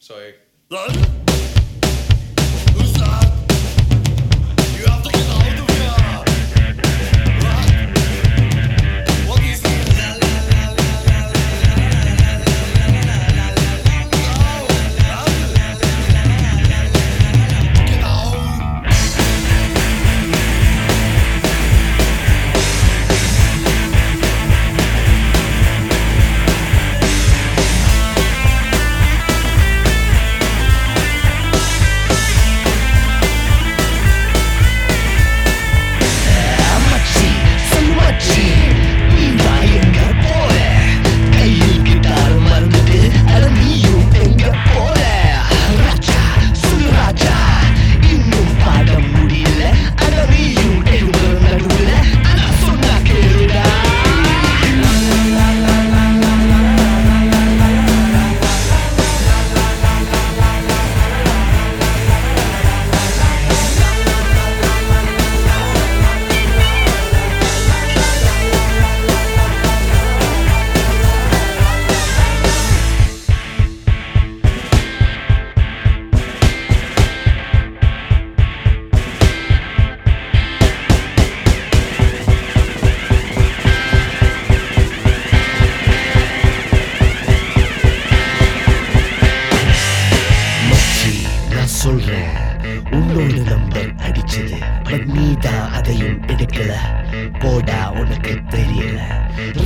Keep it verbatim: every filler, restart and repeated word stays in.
Sorry. Who's that? You have to get out of here! What? What is it? La la la la la la Get out! உன்னோட number அடிச்சது but நீதான் அதையும் எடுக்கல போடா உனக்கு தெரியல